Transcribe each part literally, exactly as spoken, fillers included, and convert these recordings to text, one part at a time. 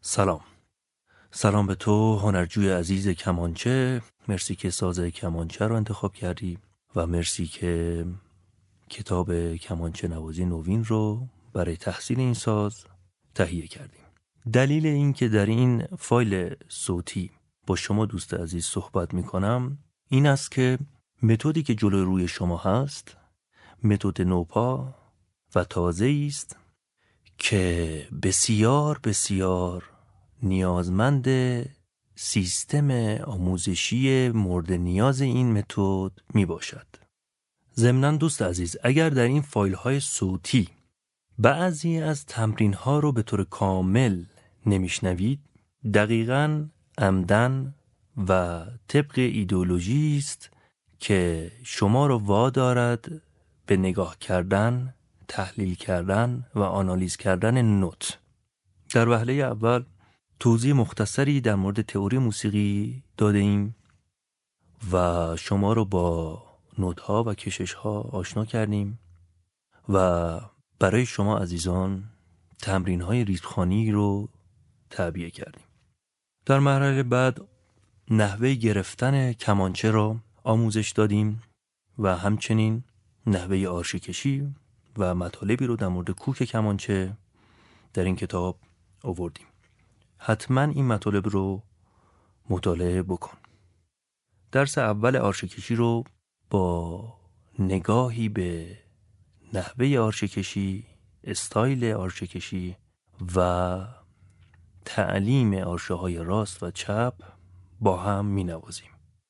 سلام. سلام به تو هنرجوی عزیز کمانچه. مرسی که ساز کمانچه رو انتخاب کردی و مرسی که کتاب کمانچه نوازی نوین رو برای تحصیل این ساز تهیه کردیم. دلیل این که در این فایل صوتی با شما دوست عزیز صحبت می کنم این است که متدی که جلوی روی شما هست متد نوپا و تازه است که بسیار بسیار نیازمند سیستم آموزشی مورد نیاز این متد می باشد. ضمناً دوست عزیز، اگر در این فایل های صوتی بعضی از تمرین ها رو به طور کامل نمیشنوید، دقیقاً عمدن و طبق ایدئولوژی است که شما رو وادارد به نگاه کردن، تحلیل کردن و آنالیز کردن نوت. در وهله اول توضیح مختصری در مورد تئوری موسیقی داده ایم و شما رو با نوت‌ها و کشش‌ها آشنا کردیم و برای شما عزیزان تمرین‌های ریتم‌خوانی رو تعبیه کردیم. در مرحله بعد نحوه گرفتن کمانچه را آموزش دادیم و همچنین نحوه آرشه کشی و مطالبی رو در مورد کوک کمانچه در این کتاب آوردیم. حتما این مطالب رو مطالعه بکن. درس اول آرشه کشی رو با نگاهی به نحوه آرشه کشی، استایل آرشه کشی و تعلیم آرشه های راست و چپ با هم می نوازیم.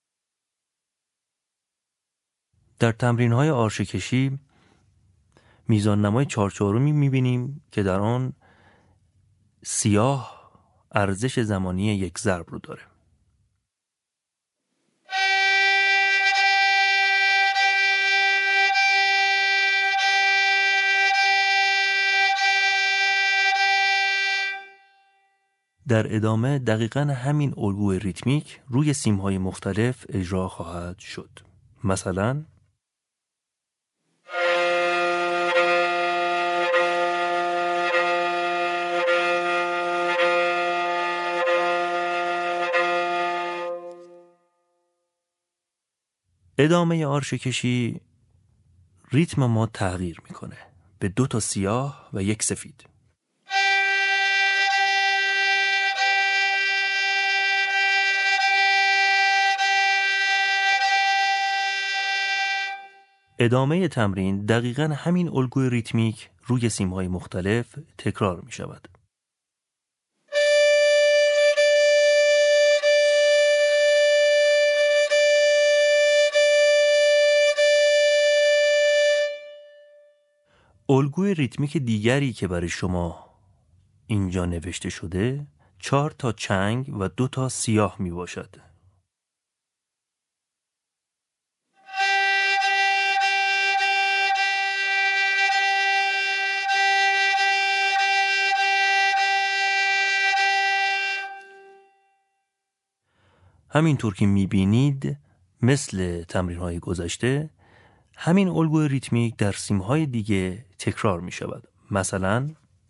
در تمرین های آرشه کشی میزان نمای چارچارمی می بینیم که در آن سیاه ارزش زمانی یک ضرب رو داره. در ادامه دقیقاً همین الگوی ریتمیک روی سیم‌های مختلف اجرا خواهد شد. مثلا ادامه آرشه کشی ریتم ما تغییر میکنه به دو تا سیاه و یک سفید. ادامه تمرین دقیقاً همین الگوی ریتمیک روی سیم‌های مختلف تکرار می شود. الگوی ریتمیک دیگری که برای شما اینجا نوشته شده چهار تا چنگ و دو تا سیاه می باشد. همینطور که میبینید مثل تمرین‌های گذشته همین الگوی ریتمیک در سیم‌های دیگه تکرار می شود. مثلا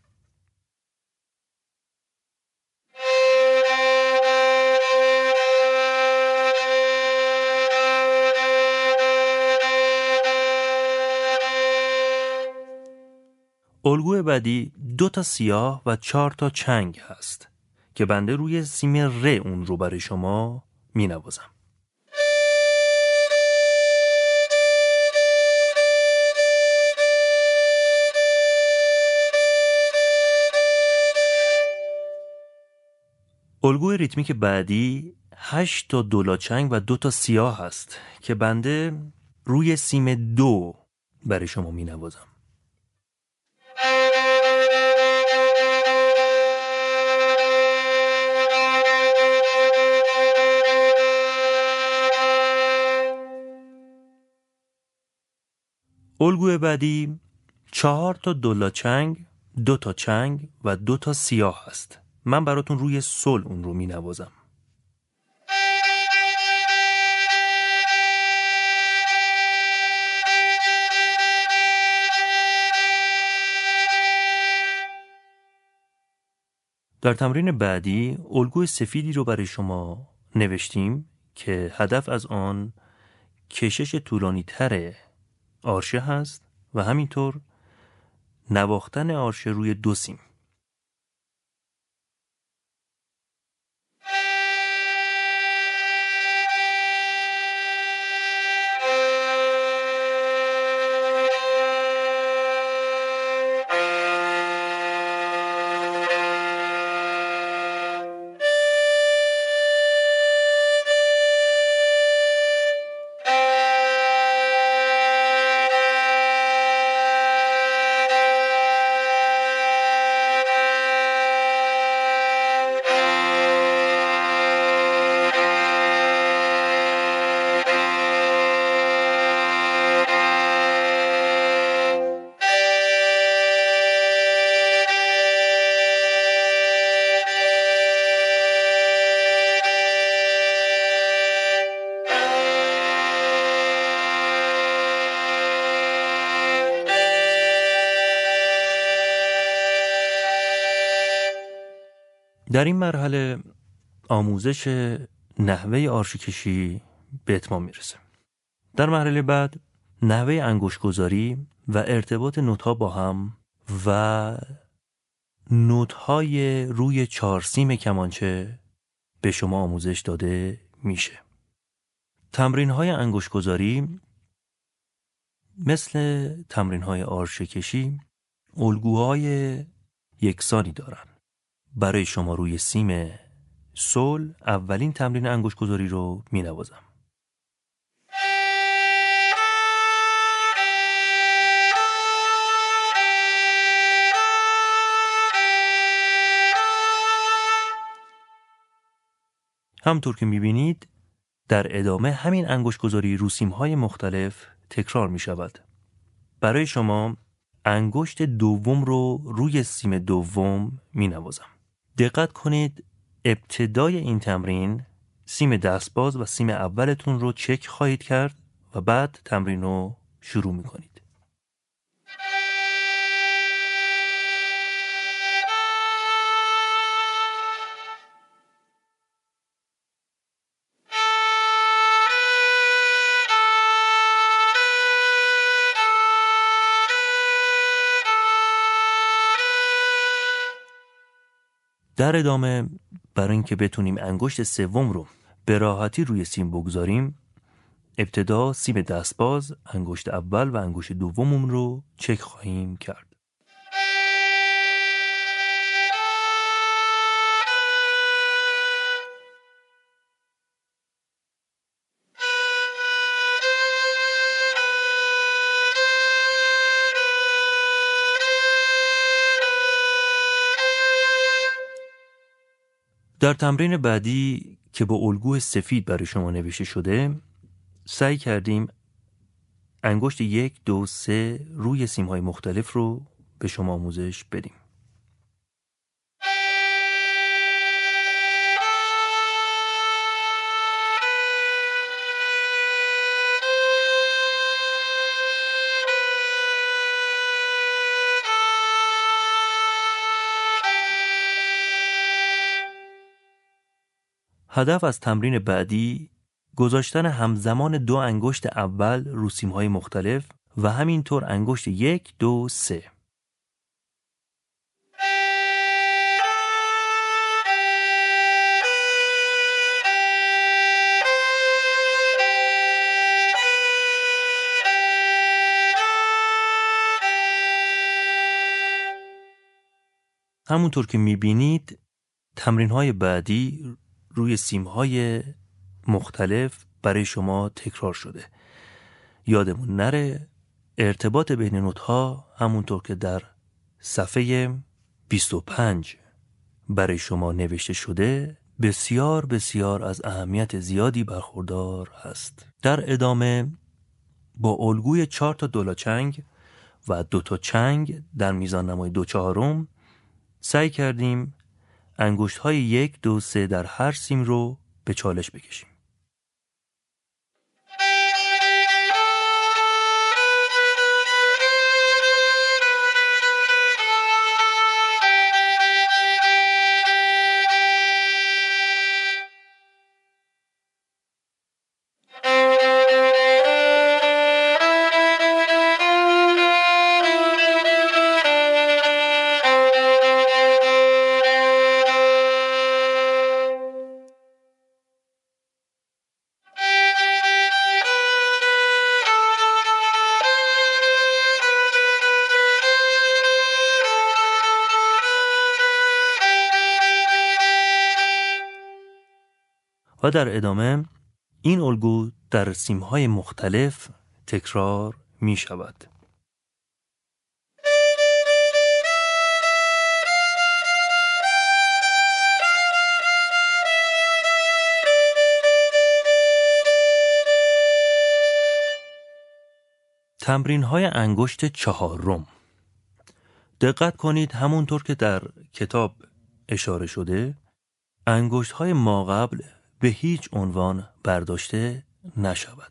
الگوی بعدی دو تا سیاه و چهار تا چنگ هست که بنده روی سیم ر اون رو برای شما می نوازم. الگوی ریتمیک بعدی هشت تا دولاچنگ و دو تا سیاه هست که بنده روی سیم دو برای شما می نوازم. الگوی بعدی چهار تا دولاچنگ، دو تا چنگ و دو تا سیاه هست. من براتون روی سل اون رو می نوازم. در تمرین بعدی الگوی سفیدی رو برای شما نوشتیم که هدف از آن کشش طولانی تر آرشه هست و همینطور نواختن آرشه روی دو سیم. در این مرحله آموزش نحوه آرشه کشی به اتمام میرسه. در مرحله بعد نحوه انگشت گذاری و ارتباط نوت‌ها با هم و نوت‌های روی چهار سیم کمانچه به شما آموزش داده میشه. تمرین‌های انگشت گذاری مثل تمرین‌های آرشه کشی الگوهای یکسانی دارن. برای شما روی سیم سول اولین تمرین انگشت گذاری رو می نوازم. همطور که می بینید در ادامه همین انگشت گذاری رو سیم‌های مختلف تکرار می شود. برای شما انگشت دوم رو روی سیم دوم می نوازم. دقت کنید ابتدای این تمرین سیم دستباز و سیم اولتون رو چک خواهید کرد و بعد تمرین رو شروع می کنید. در ادامه برای اینکه بتونیم انگشت سوم رو به راحتی روی سیم بگذاریم، ابتدا سیم دستباز، انگشت اول و انگشت دومم رو چک خواهیم کرد. در تمرین بعدی که با الگوی سفید برای شما نوشته شده، سعی کردیم انگشت یک، دو، سه روی سیم‌های مختلف رو به شما آموزش بدیم. هدف از تمرین بعدی گذاشتن همزمان دو انگشت اول رو سیم‌های مختلف و همینطور انگشت یک، دو، سه. همونطور که می‌بینید تمرین‌های بعدی روی سیم‌های مختلف برای شما تکرار شده. یادمون نره ارتباط بین نوت‌ها همونطور که در صفحه بیست و پنج برای شما نوشته شده بسیار بسیار از اهمیت زیادی برخوردار هست. در ادامه با الگوی چهار تا دولاچنگ و دو تا چنگ در میزان نمای دو چهارم سعی کردیم انگشت های یک، دو، سه در هر سیم رو به چالش بکشیم. و در ادامه این الگو در سیم‌های مختلف تکرار می شود. تمرین‌های انگشت چهارم. دقت کنید همونطور که در کتاب اشاره شده انگشت‌های ماقبل به هیچ عنوان برداشته نشود.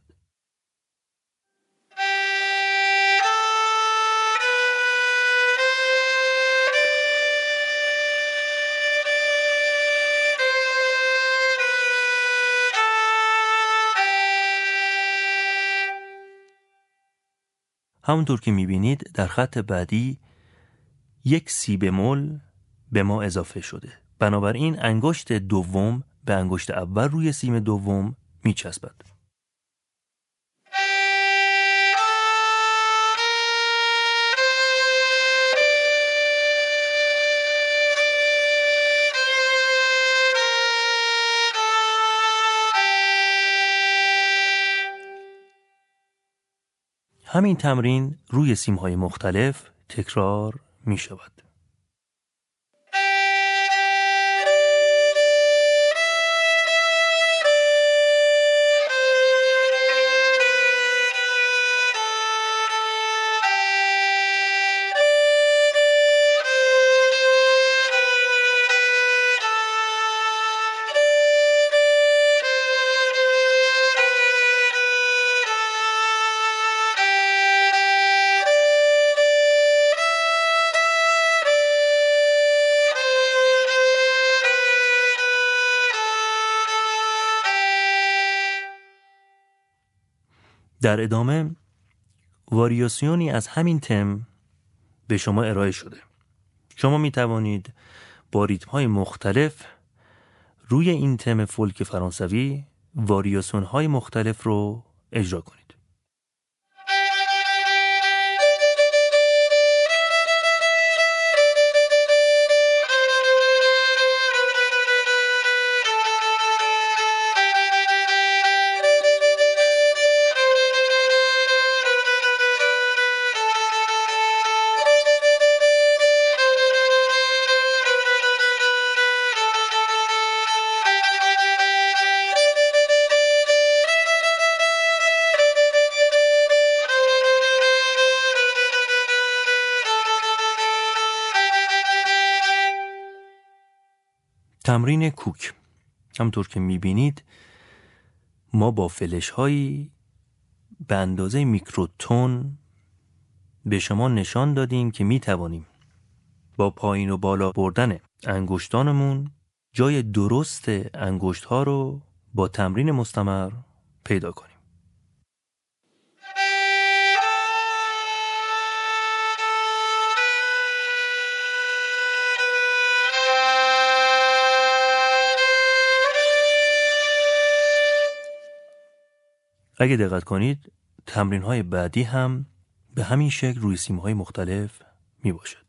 همونطور که می‌بینید در خط بعدی یک سی بمول به ما اضافه شده. بنابراین انگشت دوم به انگشت اول روی سیم دوم میچسبد. همین تمرین روی سیم‌های مختلف تکرار می شود. در ادامه واریاسیونی از همین تم به شما ارائه شده. شما می توانید با ریتم‌های مختلف روی این تم فولک فرانسوی واریاسیون‌های مختلف رو اجرا کنید. تمرین کوک. همطور که میبینید ما با فلش هایی به اندازه میکروتون به شما نشان دادیم که میتوانیم با پایین و بالا بردن انگشتانمون جای درست انگشت ها رو با تمرین مستمر پیدا کنیم. اگه دقت کنید تمرین‌های بعدی هم به همین شکل روی سیم‌های مختلف می باشد.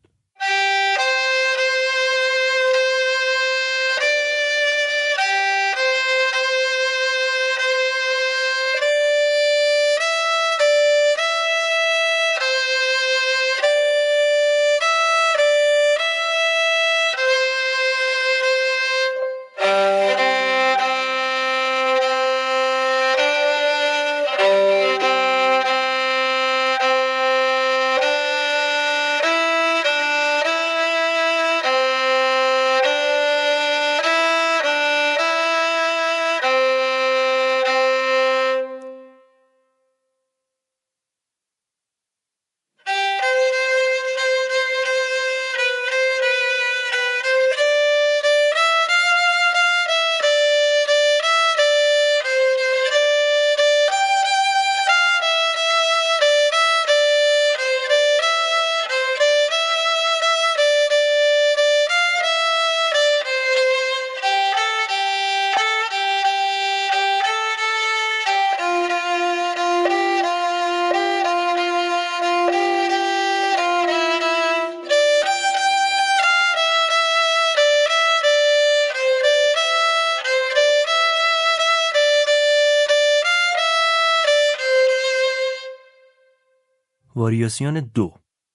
واریاسیون دو.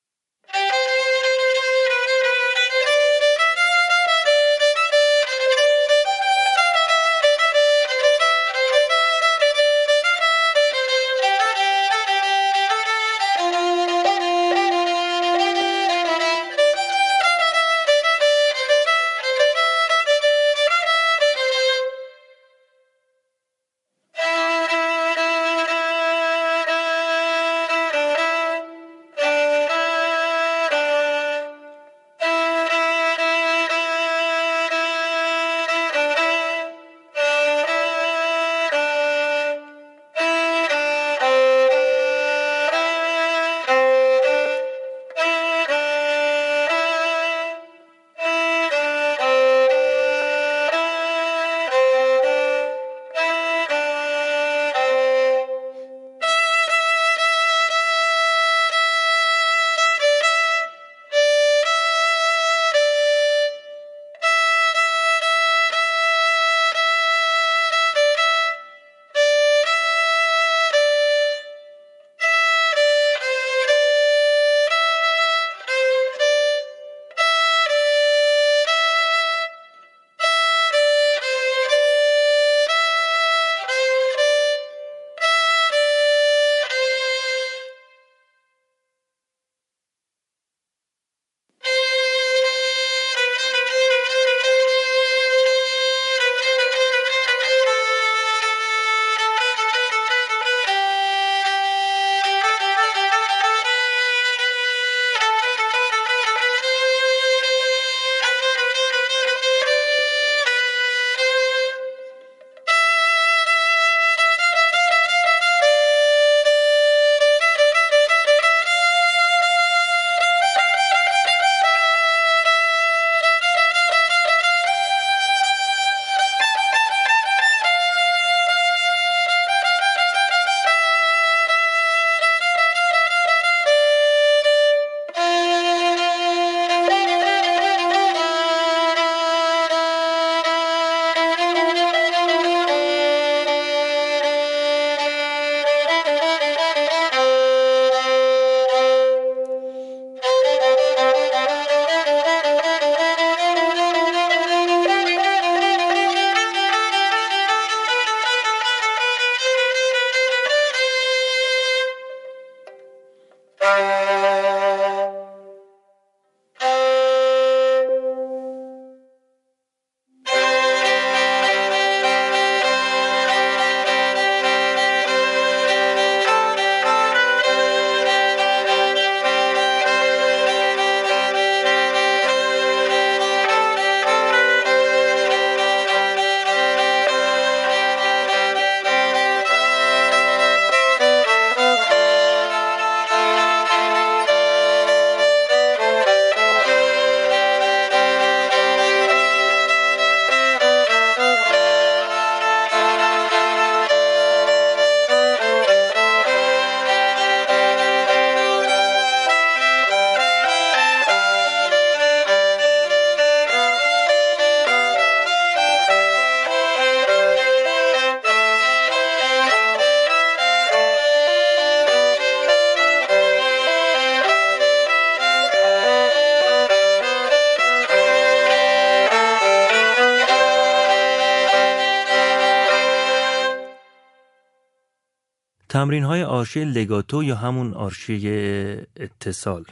تمرین های آرشه لگاتو یا همون آرشه اتصال.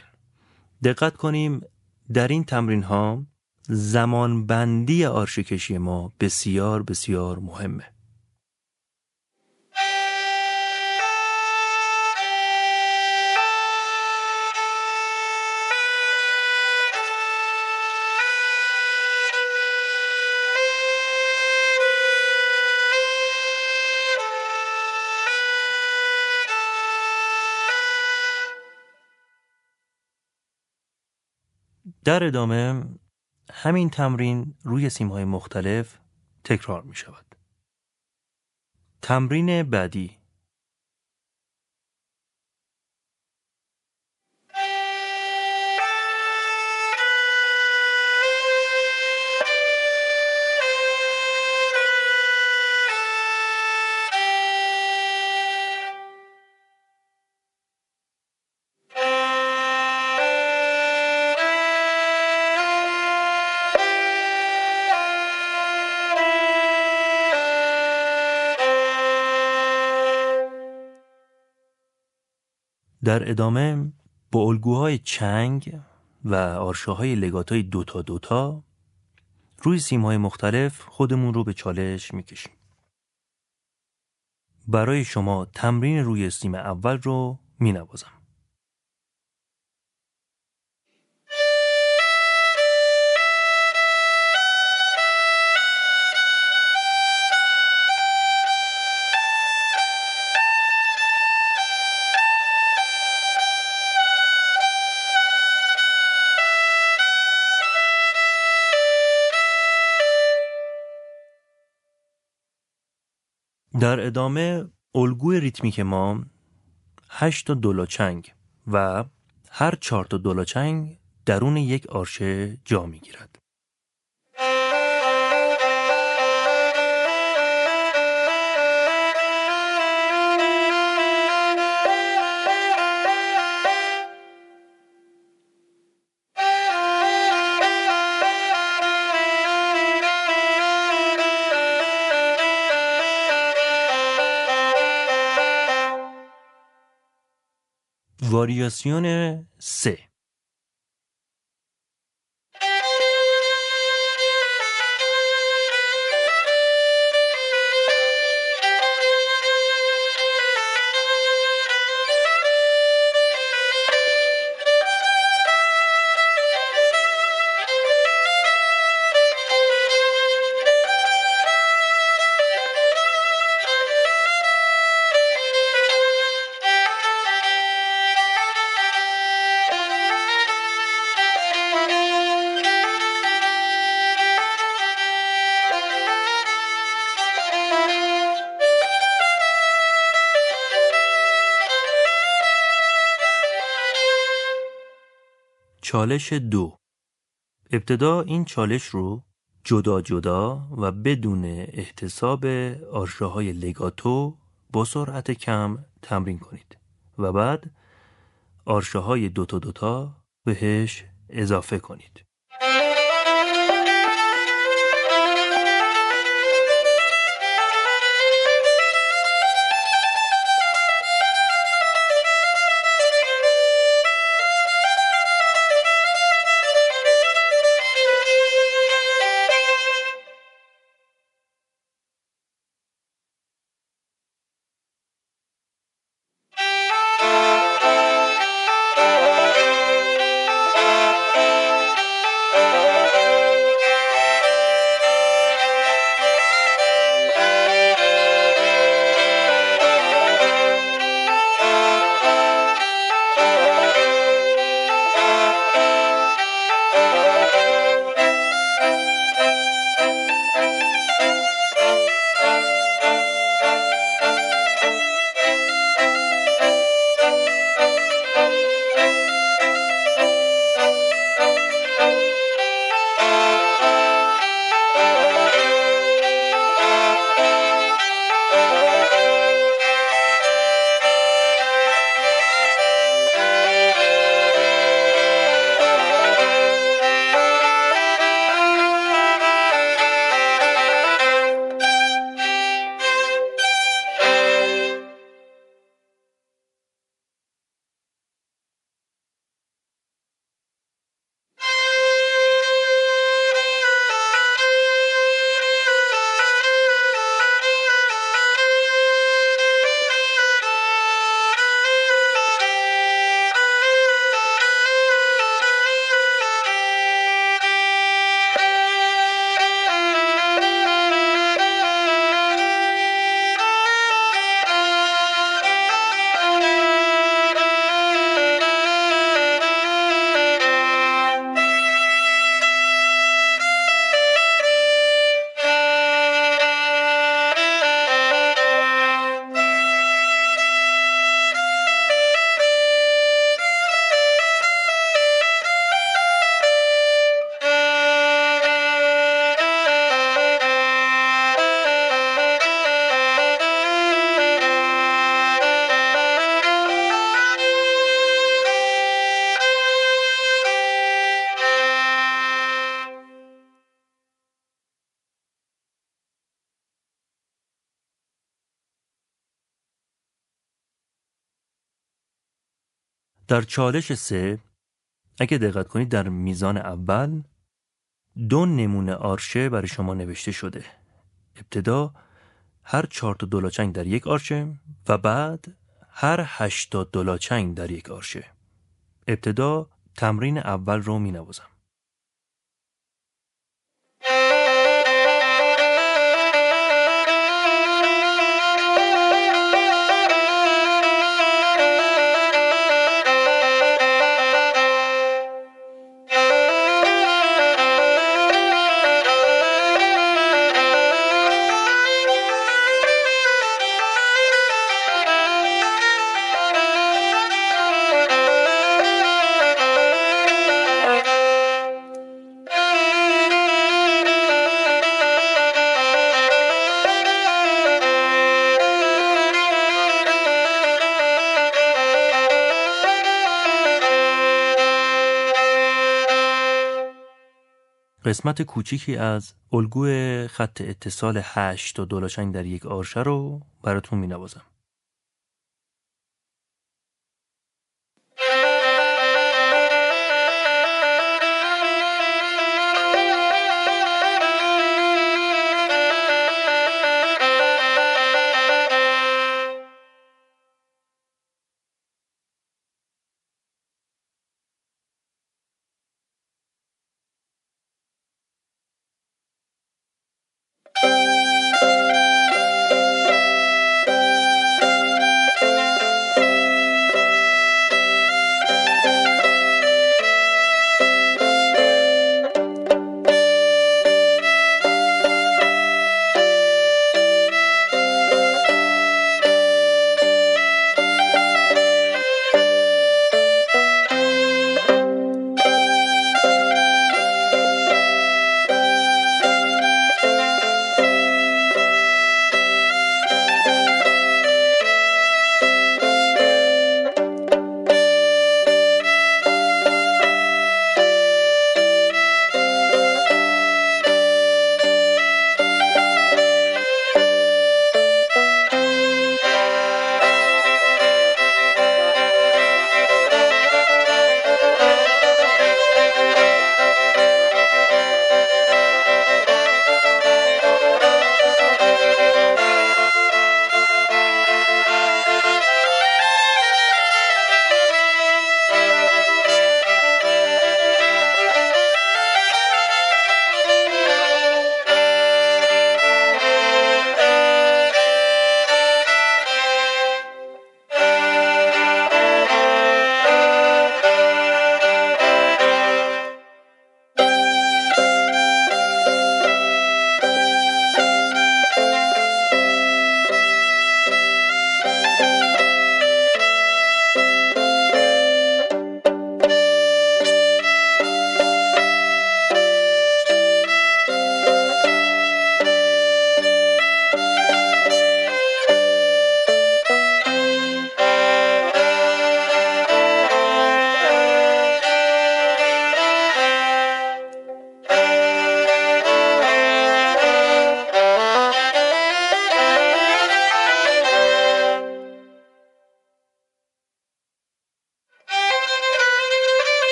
دقت کنیم در این تمرین ها زمان بندی آرشه کشی ما بسیار بسیار مهمه. در ادامه همین تمرین روی سیم‌های مختلف تکرار می شود. تمرین بعدی. در ادامه با الگوهای چنگ و آرشه‌های لگاتای دوتا دوتا روی سیم‌های مختلف خودمون رو به چالش میکشیم. برای شما تمرین روی سیم اول رو مینوازم. در ادامه الگوی ریتمیک ما هشت تا دولاچنگ و هر چهار تا دولاچنگ درون یک آرشه جا میگیرد. واریاسیون سه. چالش دو. ابتدا این چالش رو جدا جدا و بدون احتساب آرشه‌های لگاتو با سرعت کم تمرین کنید و بعد آرشه‌های دوتا دوتا بهش اضافه کنید. در چالش سه اگه دقت کنید در میزان اول دو نمونه آرشه برای شما نوشته شده. ابتدا هر چهار تا دلاچنگ در یک آرشه و بعد هر هشت تا دلاچنگ در یک آرشه. ابتدا تمرین اول رو می نوازم. قسمت کوچیکی از الگوی خط اتصال هشت تا دلاچنگ در یک آرشه رو براتون می نوازم.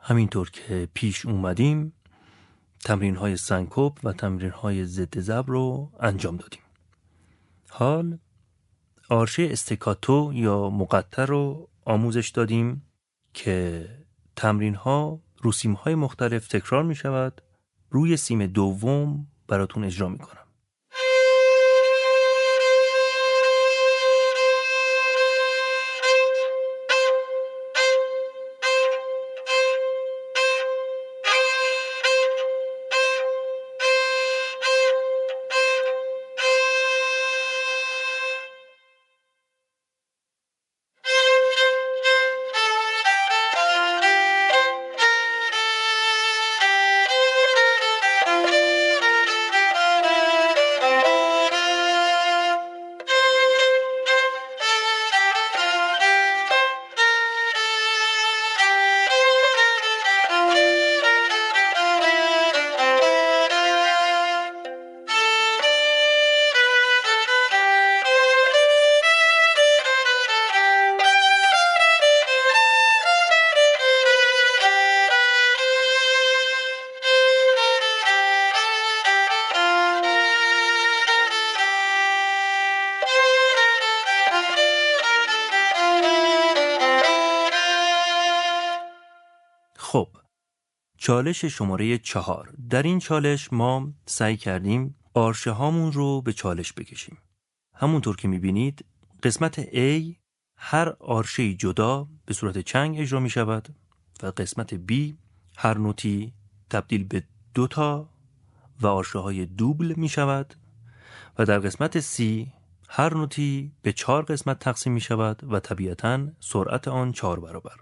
همینطور که پیش اومدیم تمرین های سنکوب و تمرین های ضد ضرب رو انجام دادیم. حال آرشه استکاتو یا مقطع رو آموزش دادیم که تمرین ها رو سیم های مختلف تکرار می شود. روی سیم دوم براتون اجرا می کنم. خب، چالش شماره چهار. در این چالش ما سعی کردیم آرشه هامون رو به چالش بکشیم. همونطور که میبینید قسمت A هر آرشه‌ای جدا به صورت چنگ اجرا می شود و قسمت B هر نوتی تبدیل به دو تا و آرشه های دوبل می شود و در قسمت C هر نوتی به چهار قسمت تقسیم می شود و طبیعتاً سرعت آن چهار برابر.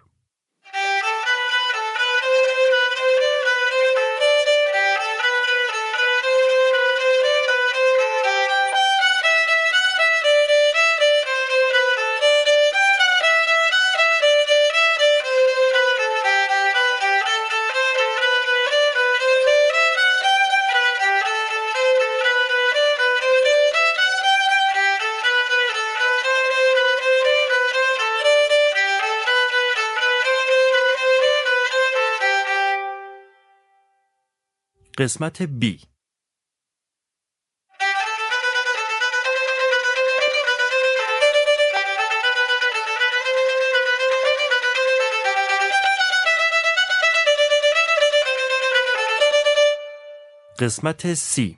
قسمت B. قسمت C.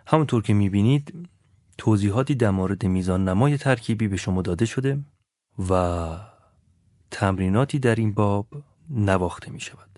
همونطور که میبینید توضیحاتی در مورد میزان نمای ترکیبی به شما داده شده و تمریناتی در این باب نواخته می شود.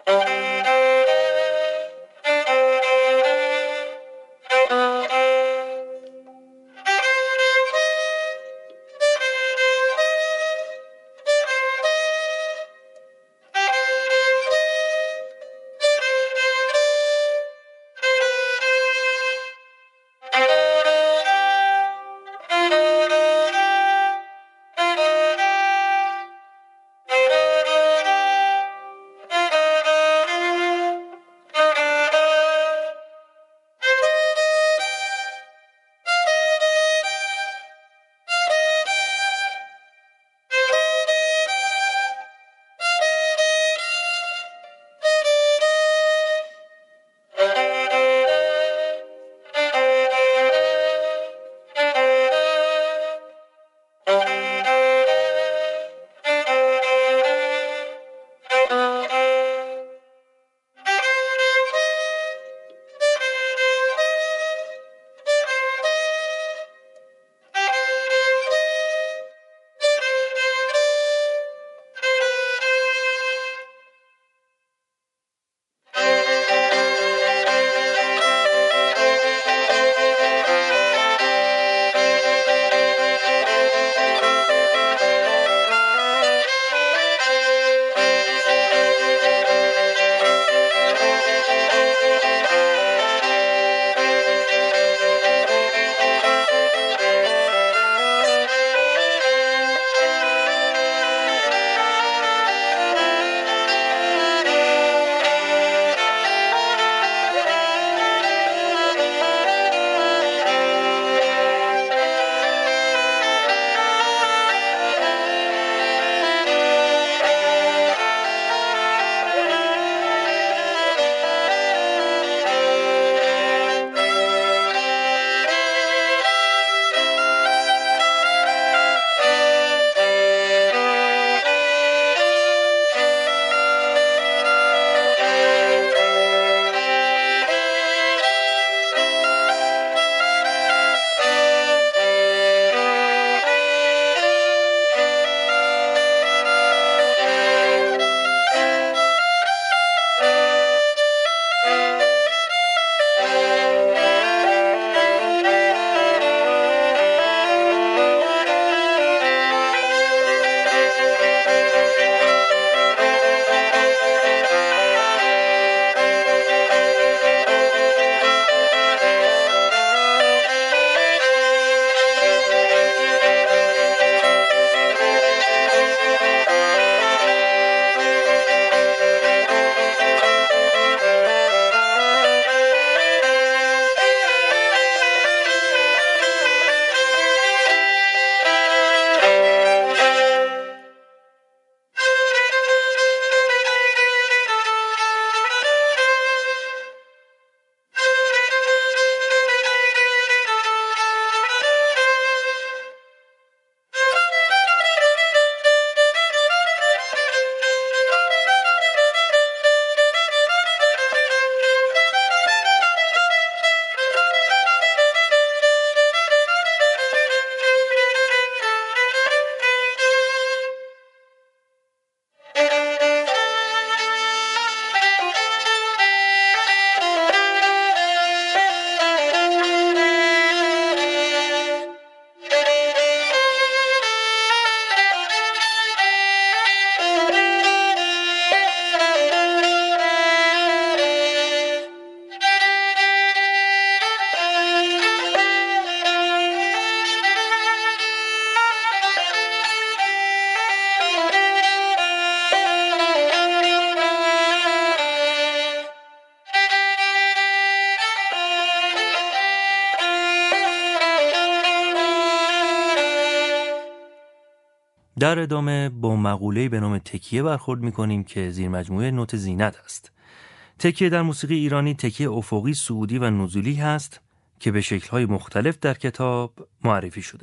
در ادامه با مقوله‌ای به نام تکیه برخورد می‌کنیم که زیر مجموعه نوت زینت است. تکیه در موسیقی ایرانی تکیه افقی، صعودی و نزولی هست که به شکل‌های مختلف در کتاب معرفی شده.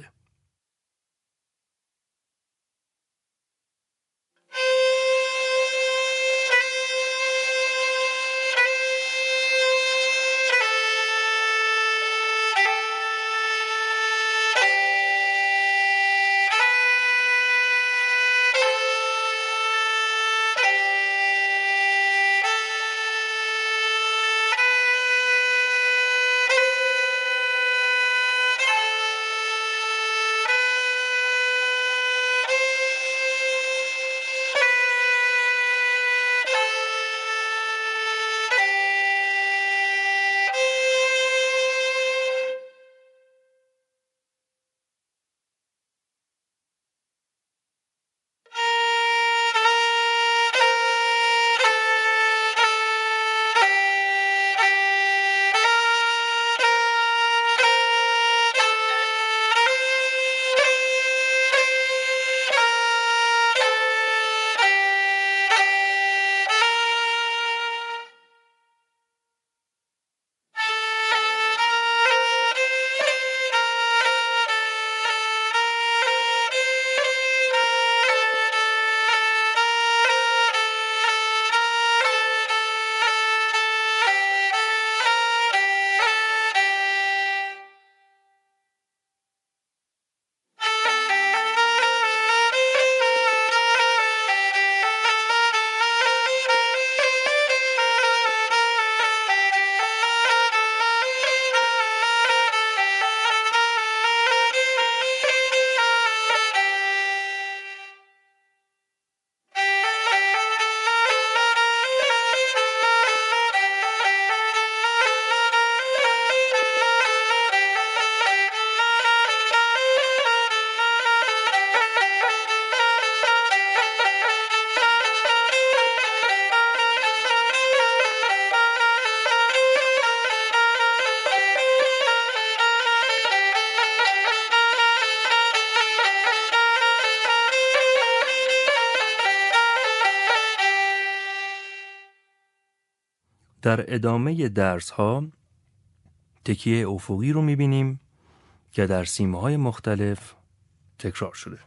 در ادامه درس ها تکیه افقی رو میبینیم که در سیمه های مختلف تکرار شده.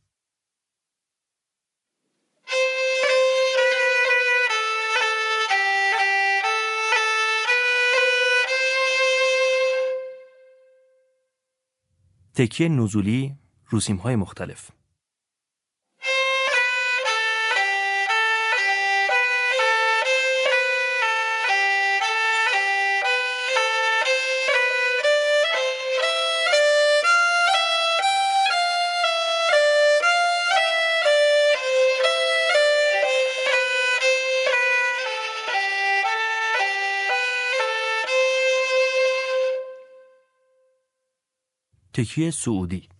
تکیه نزولی رو سیم های مختلف. تکیه صعودی.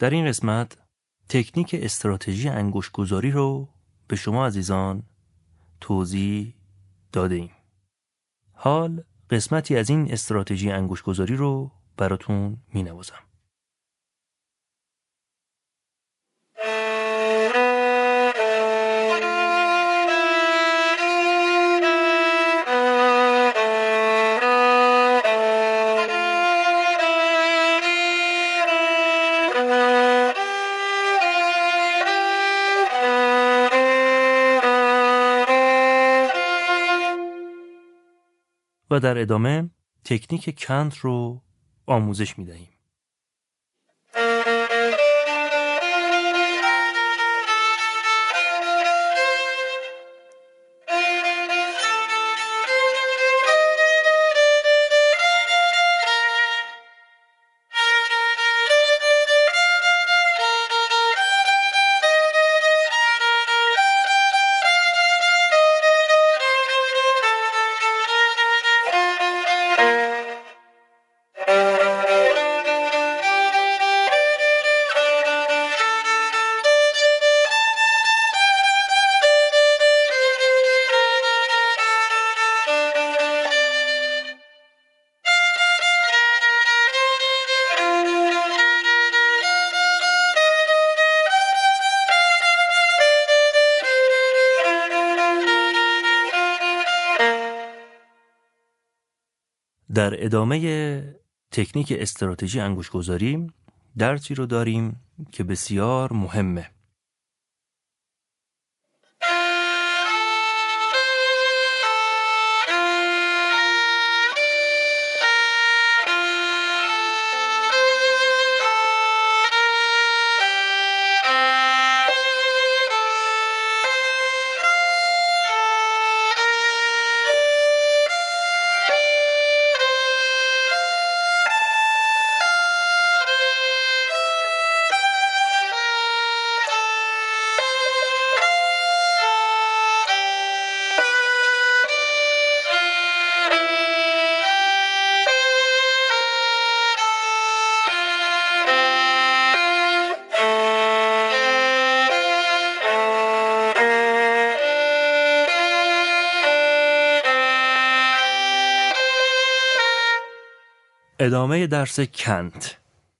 در این قسمت تکنیک استراتژی انگشت‌گذاری رو به شما عزیزان توضیح داده ایم. حال قسمتی از این استراتژی انگشت‌گذاری رو براتون می‌نوازم. و در ادامه تکنیک کانت رو آموزش می‌دهیم. در ادامه تکنیک استراتژی انگشت‌گذاری درسی رو داریم که بسیار مهمه. ادامه درس کانت.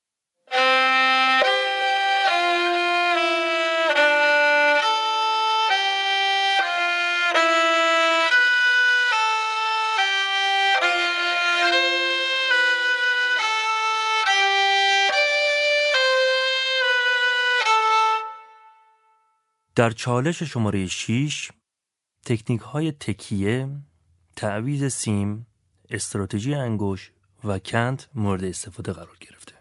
در چالش شماره شش تکنیک های تکیه، تعویض سیم، استراتژی انگشت و کانت مورد استفاده قرار گرفته.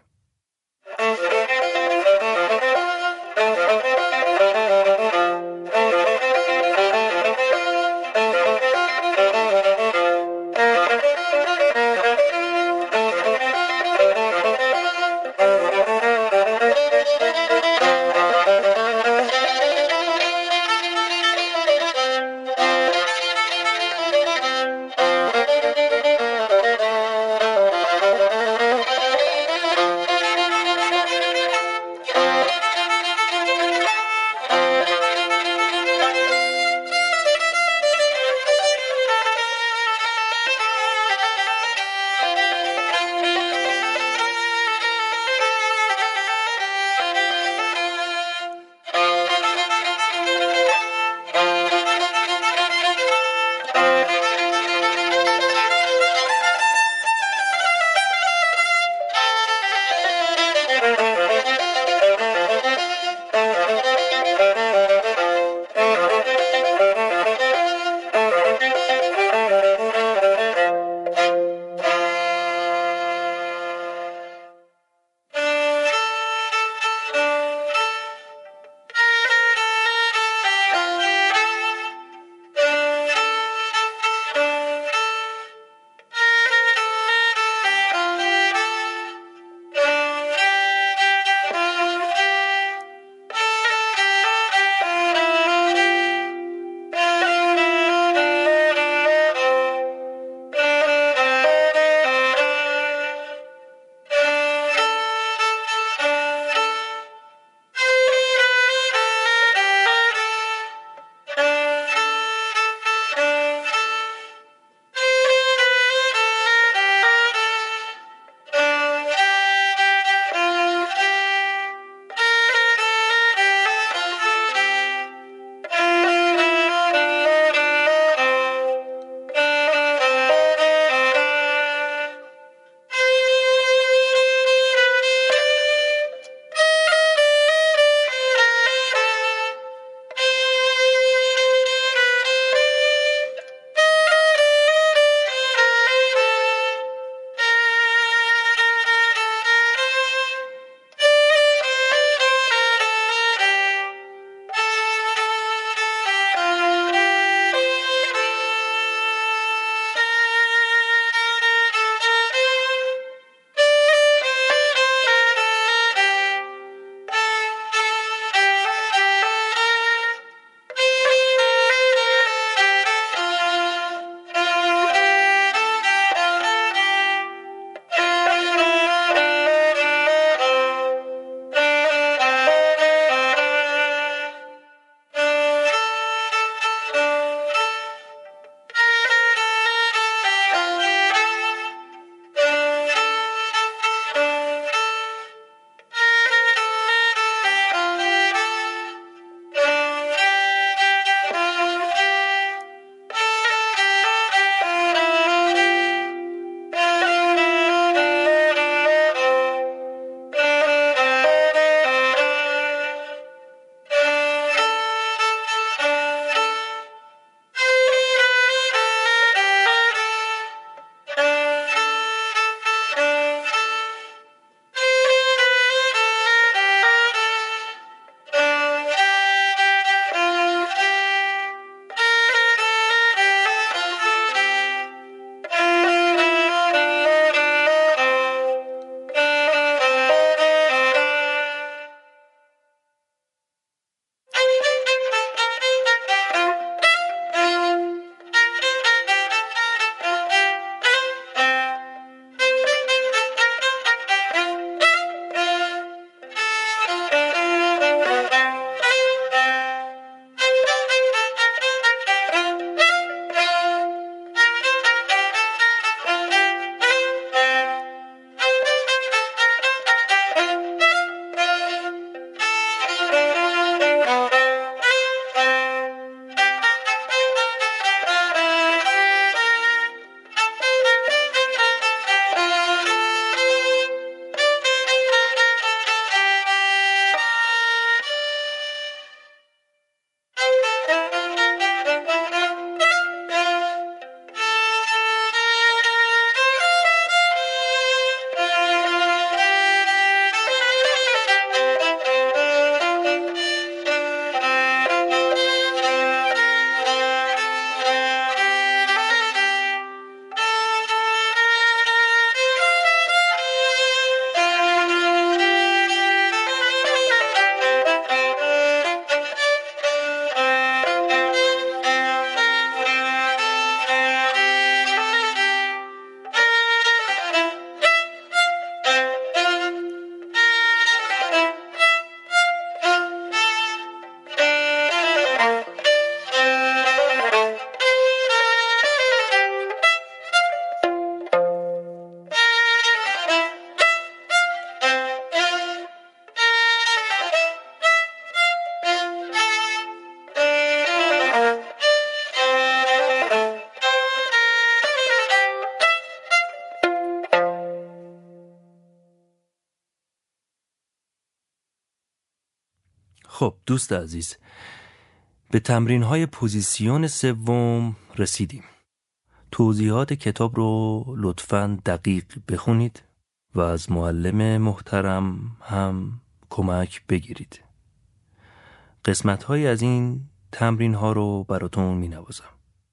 خب دوست عزیز، به تمرین های پوزیسیون سوم رسیدیم. توضیحات کتاب رو لطفاً دقیق بخونید و از معلم محترم هم کمک بگیرید. قسمت های از این تمرین ها رو براتون می نوازم.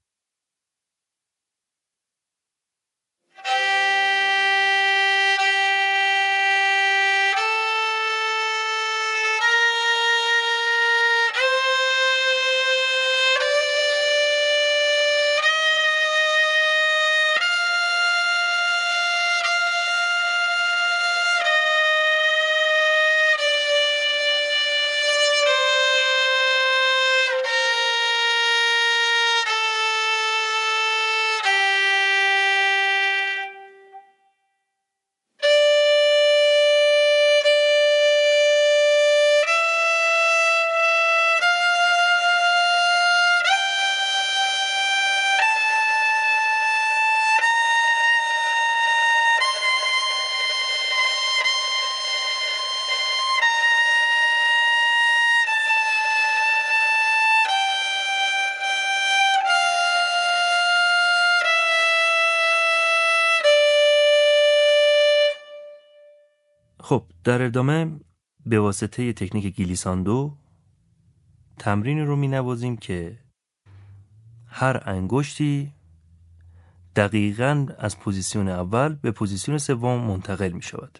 خب در ادامه به واسطه تکنیک گلیساندو تمرینی رو می نوازیم که هر انگشتی دقیقاً از پوزیسیون اول به پوزیسیون سوم منتقل می شود.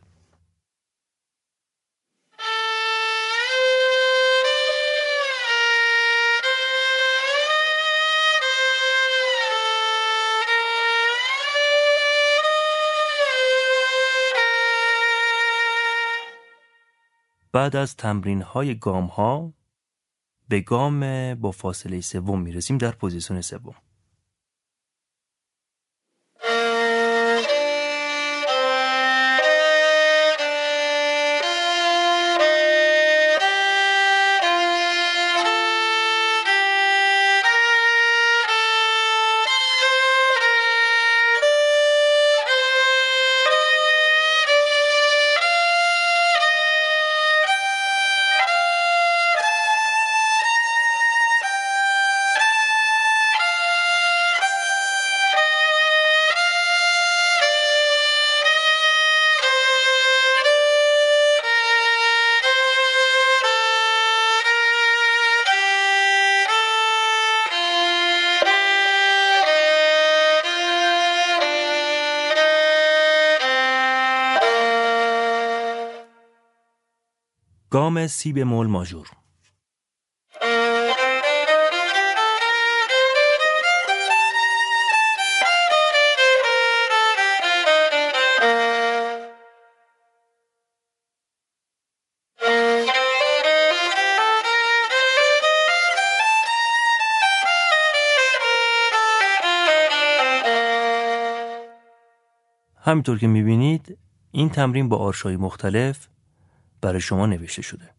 بعد از تمرین های گام ها به گام با فاصله سوم می رسیم در پوزیسیون سوم. گام سی بمول ماژور. همینطور که میبینید این تمرین با آرش‌های مختلف برای شما نوشته شده.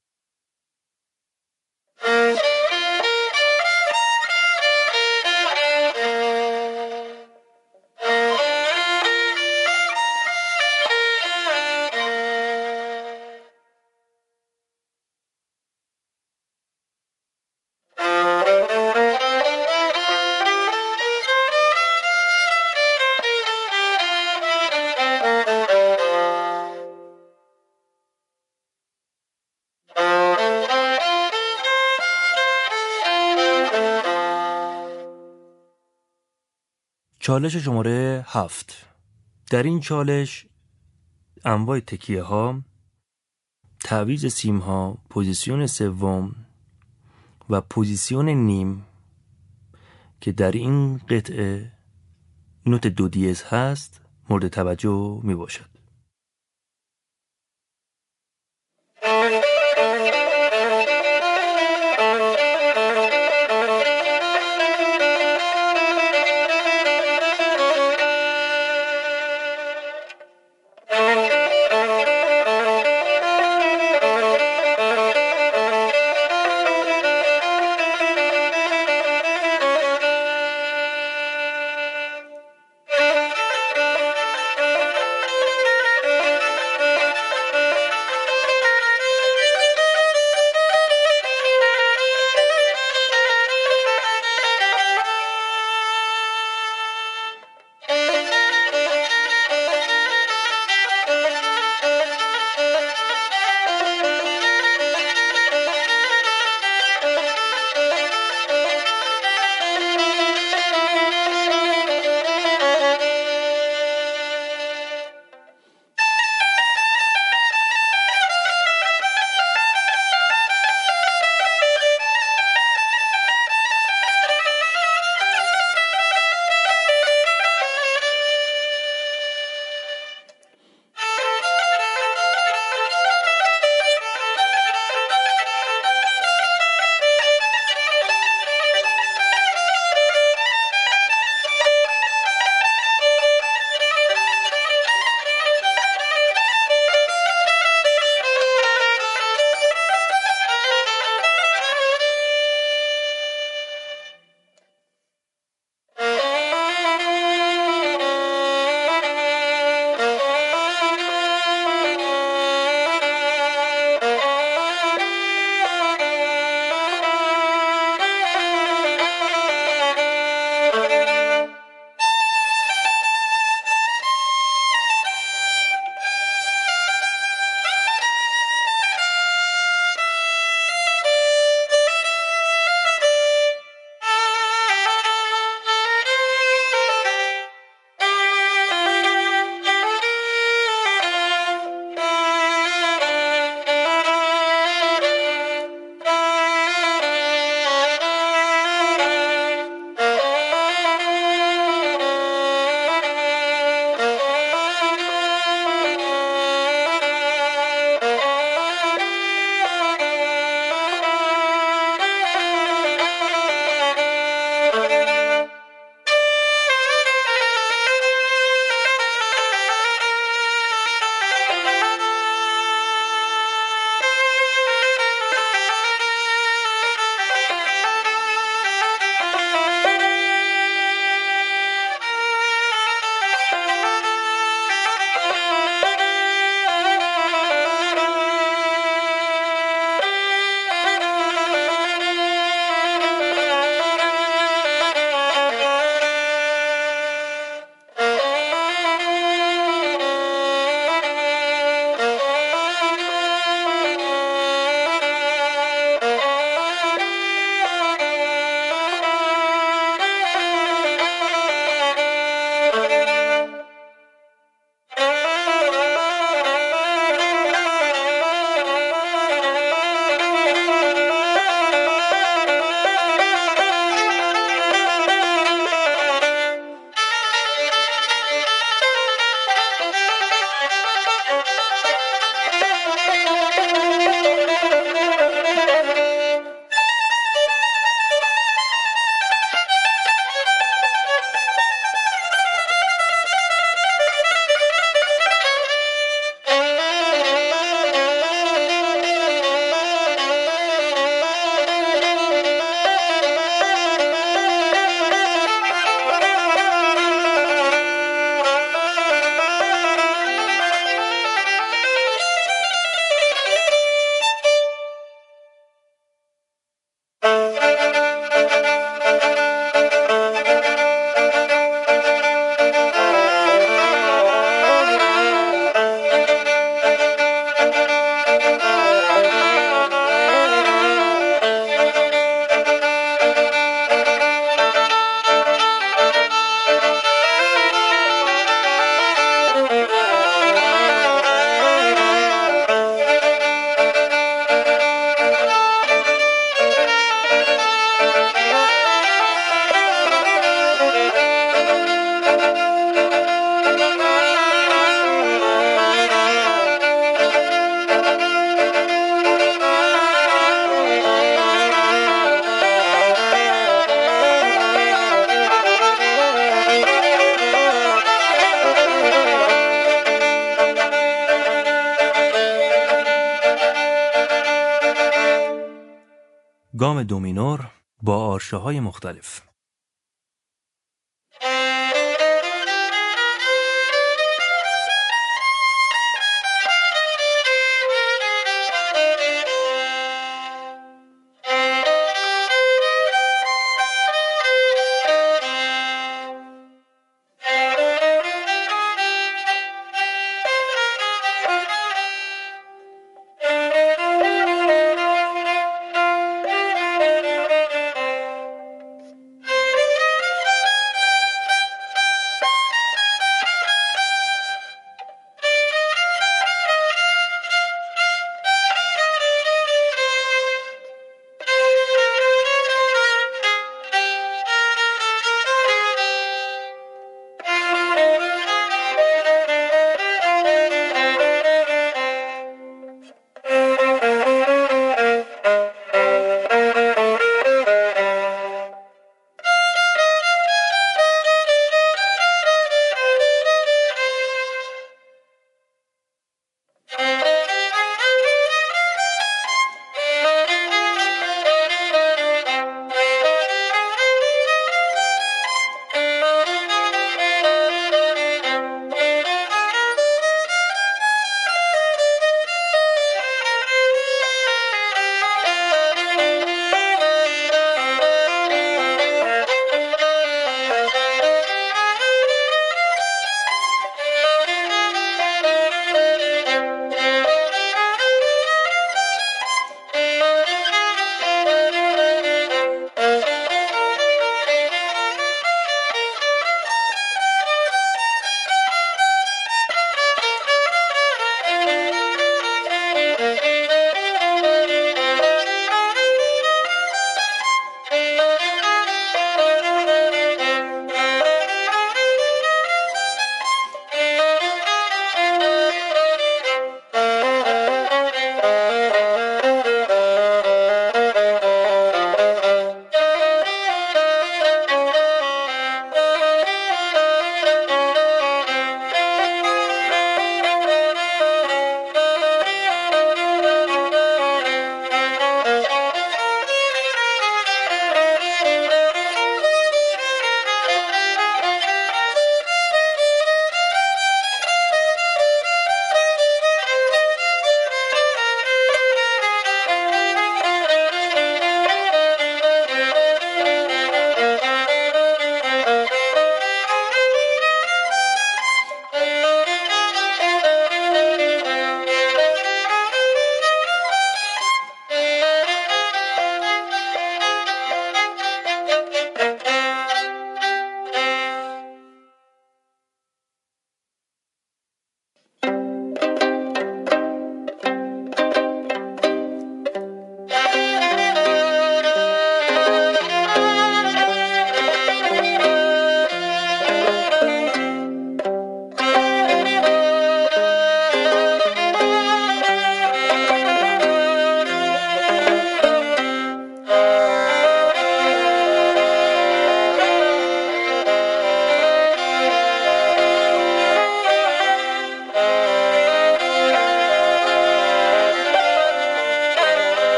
چالش شماره هفت. در این چالش انواع تکیه ها، تعویض سیم ها، پوزیسیون سوم و پوزیسیون نیم که در این قطعه نوت دو دیز هست مورد توجه می باشد. گام دو مینور با آرشه های مختلف.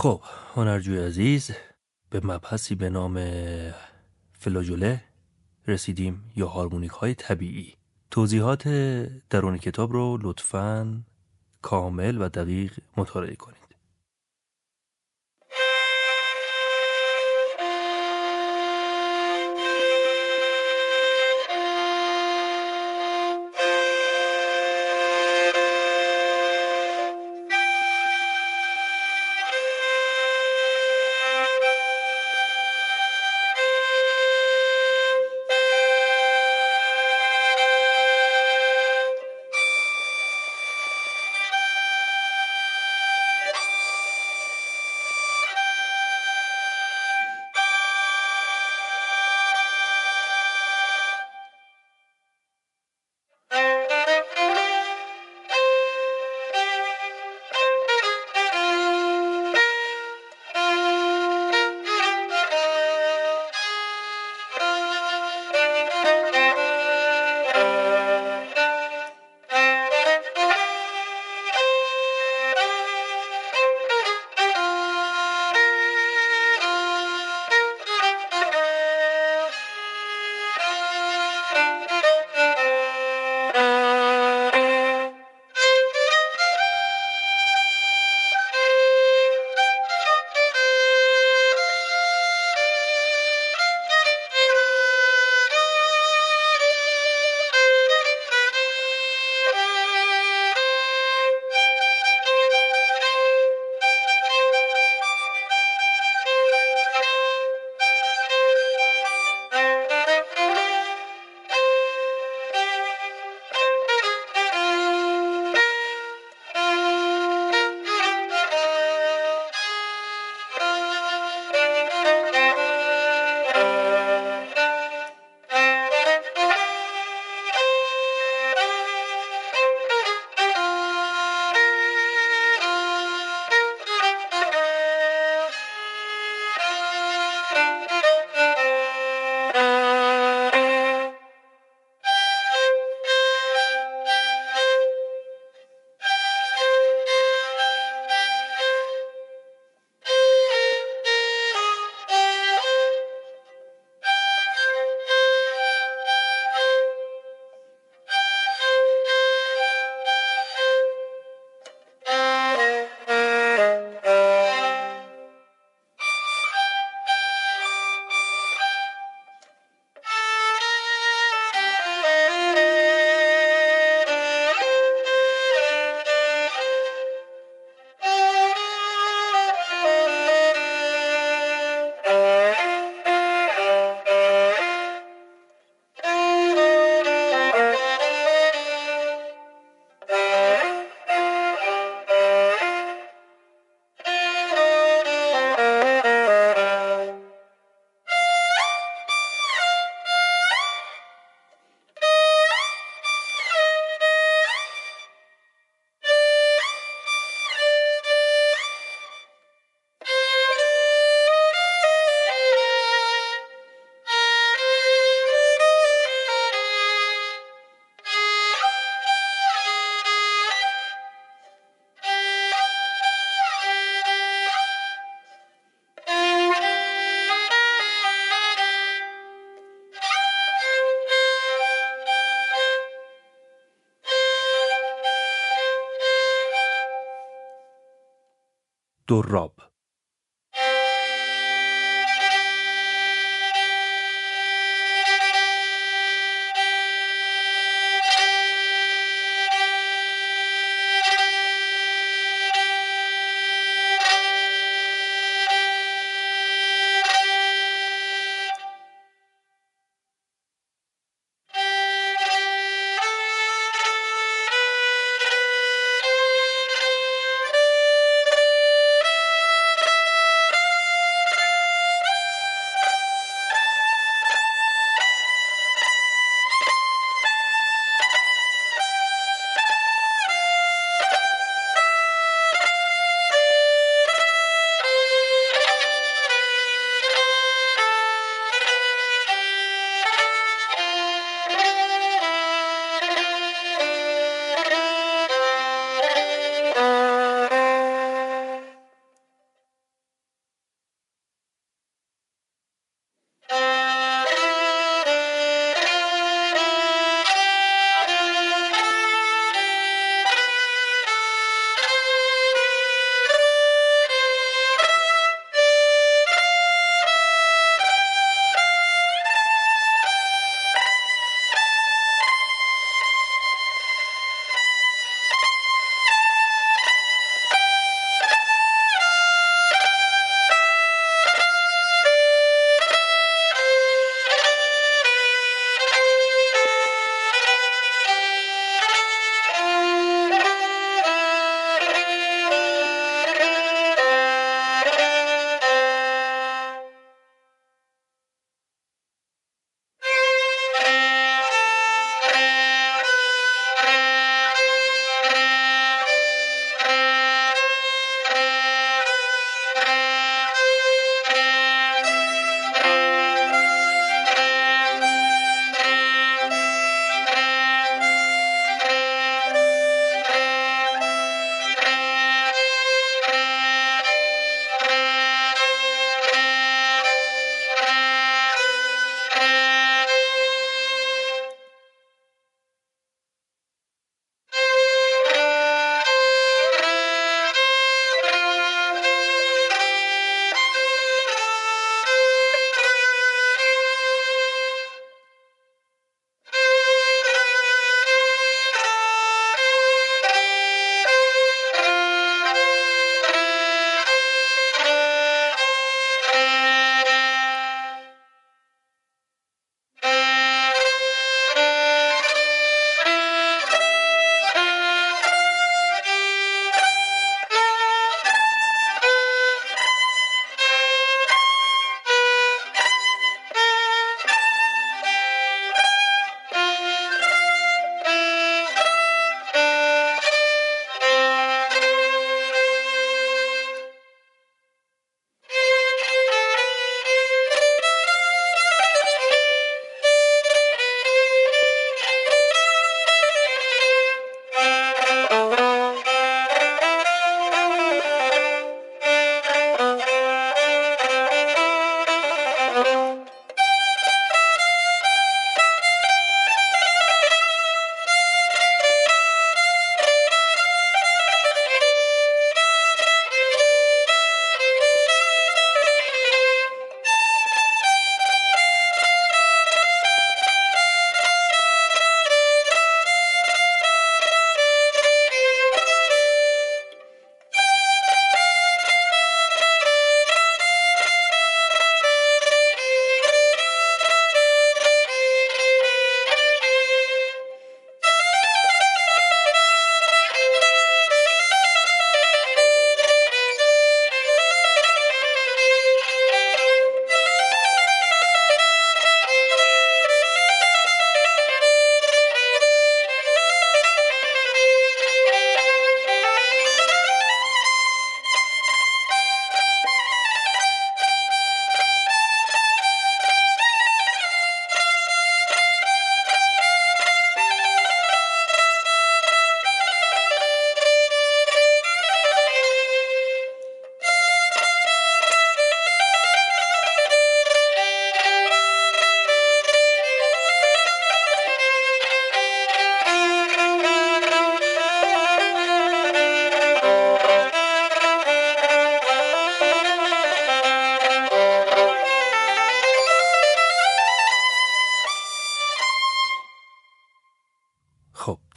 خب هنرجوی عزیز، به مبحثی به نام فلاجوله رسیدیم یا هارمونیک های طبیعی. توضیحات درون کتاب رو لطفاً کامل و دقیق مطالعه کنید. دراب.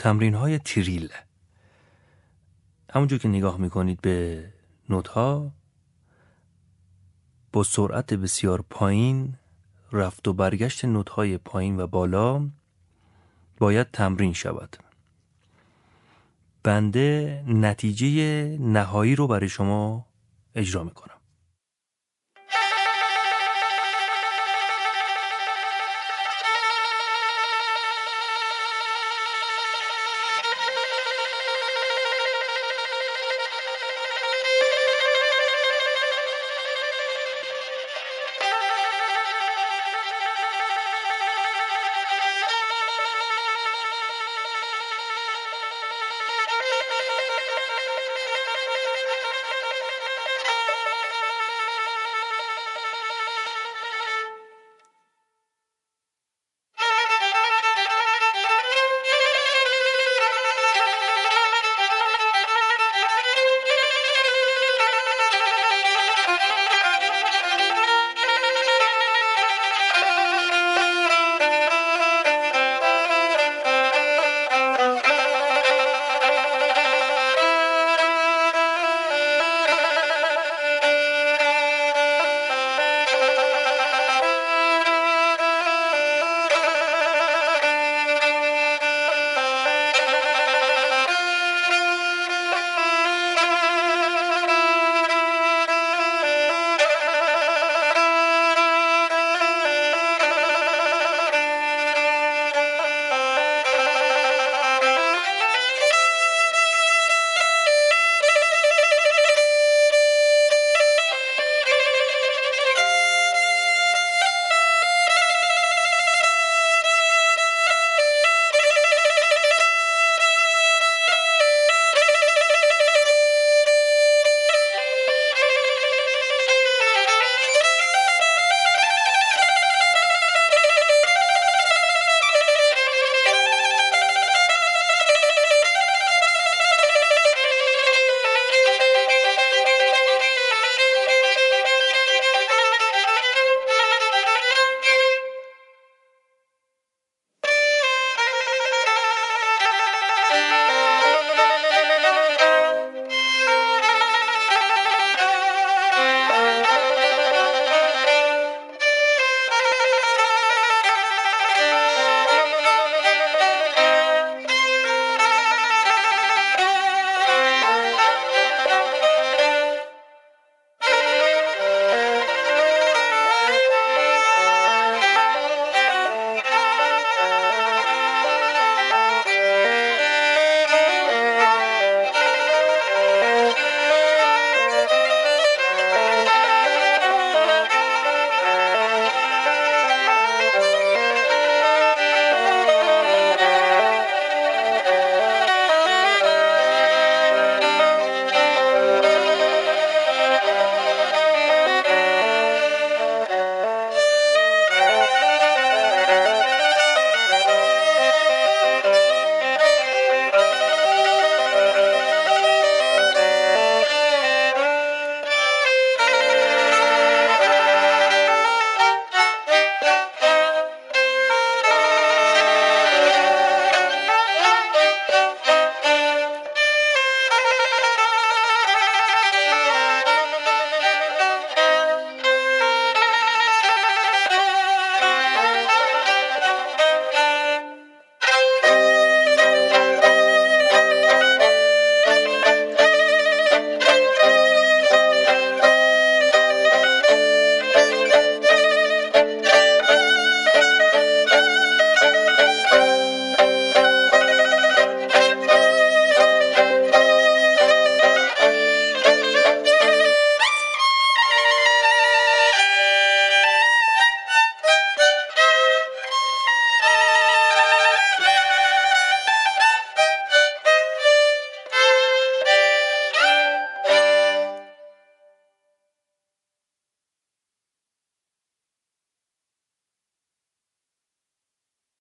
تمرین های تریل. همونجور که نگاه میکنید به نوت ها، با سرعت بسیار پایین رفت و برگشت نوت های پایین و بالا باید تمرین شود. بنده نتیجه نهایی رو برای شما اجرا میکنم.